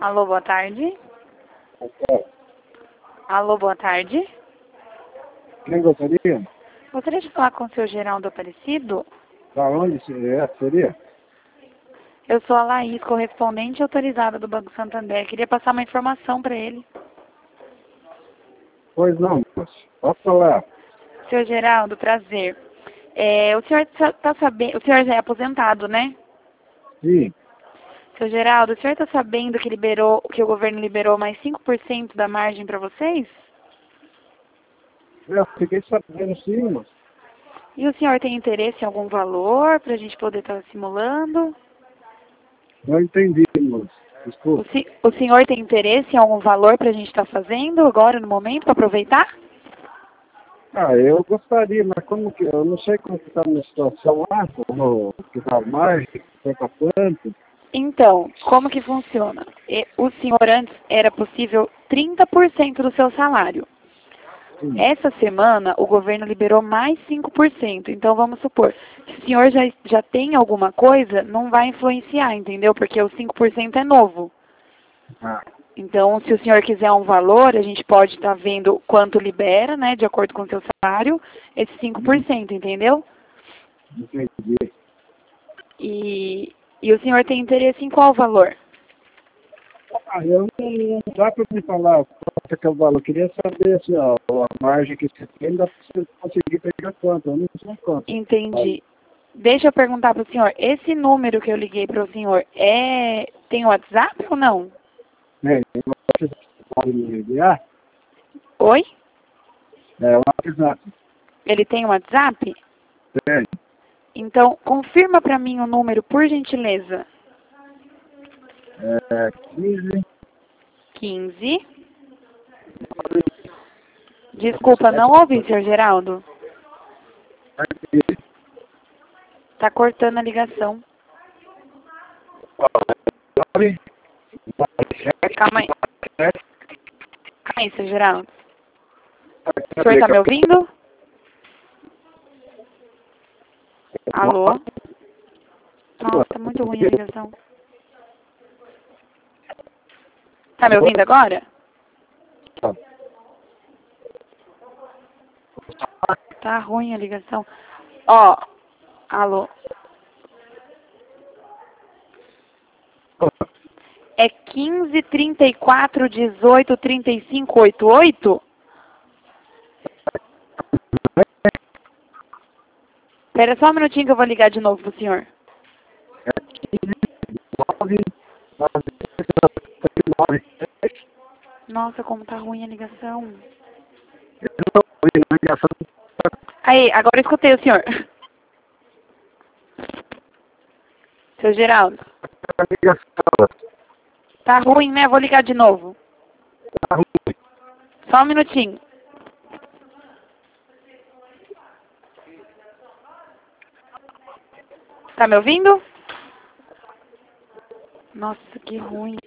Alô, boa tarde. Alô, boa tarde. Quem gostaria? Gostaria de falar com o seu Geraldo Aparecido? Da onde seria? Eu sou a Laís, correspondente autorizada do Banco Santander. Queria passar uma informação para ele. Pois não, moço. Pode falar. Seu Geraldo, prazer. O senhor tá sabendo, o senhor já é aposentado, né? Sim. Seu Geraldo, o senhor está sabendo que o governo liberou mais 5% da margem para vocês? Eu fiquei sabendo sim, moço. E o senhor tem interesse em algum valor para a gente poder estar simulando? Não entendi, moço. Desculpa. O senhor tem interesse em algum valor para a gente estar fazendo agora, no momento, para aproveitar? Eu gostaria, mas como que... Eu não sei como que está a minha situação lá, como que está a margem, que foi para quanto. Então, como que funciona? O senhor antes era possível 30% do seu salário. Sim. Essa semana, o governo liberou mais 5%. Então, vamos supor, se o senhor já tem alguma coisa, não vai influenciar, entendeu? Porque o 5% é novo. Ah, Então, se o senhor quiser um valor, a gente pode estar vendo quanto libera, né, de acordo com o seu salário, esse 5%, entendeu? entendi. E o senhor tem interesse em qual valor? Eu não dá para me falar quanto que é o valor. Eu queria saber, assim, ó, a margem que você tem, dá para você conseguir pegar quanto. Eu não sei quanto. Entendi. Deixa eu perguntar para o senhor, esse número que eu liguei para o senhor, tem WhatsApp ou não? Você pode me enviar? Oi? É, o WhatsApp. Ele tem WhatsApp? Tem. Então, confirma para mim o número, por gentileza. 15, 15. Desculpa, não ouvi, senhor Geraldo. Tá cortando a ligação. 9, Calma aí. Calma aí, senhor Geraldo. O senhor tá me ouvindo? Alô? Nossa, tá muito ruim a ligação. Tá me ouvindo agora? Tá ruim a ligação. Ó, alô. É 15 34 18 35 88? Espera só um minutinho que eu vou ligar de novo pro senhor. 9, 9, Nossa, como tá ruim a ligação. ligação. Aí, agora eu escutei o senhor. Seu Geraldo. Tá ruim, né? Vou ligar de novo. Só um minutinho. Tá me ouvindo? Nossa, que ruim.